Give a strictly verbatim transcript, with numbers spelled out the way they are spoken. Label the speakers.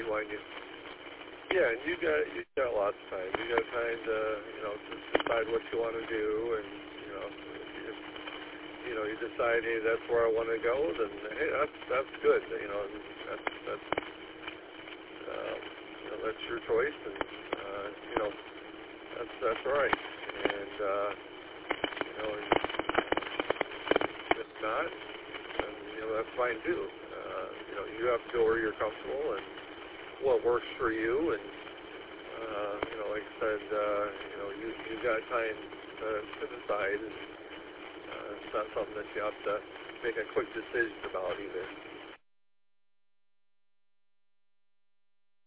Speaker 1: when you, yeah, and you got you got lots of time. You got time to, you know, to decide what you want to do, and you know, if you, you know, you decide, hey, that's where I want to go, then hey, that's that's good. You know, that's that's um, you know, that's your choice, and uh, you know, that's that's all right. And uh, you know, if not, then, you know, that's fine too. Uh, you know, you have to go where you're comfortable and what works for you, and uh, you know, like I said, uh, you know, you you got time to, to decide, and uh, it's not something that you have to make a quick decision about either.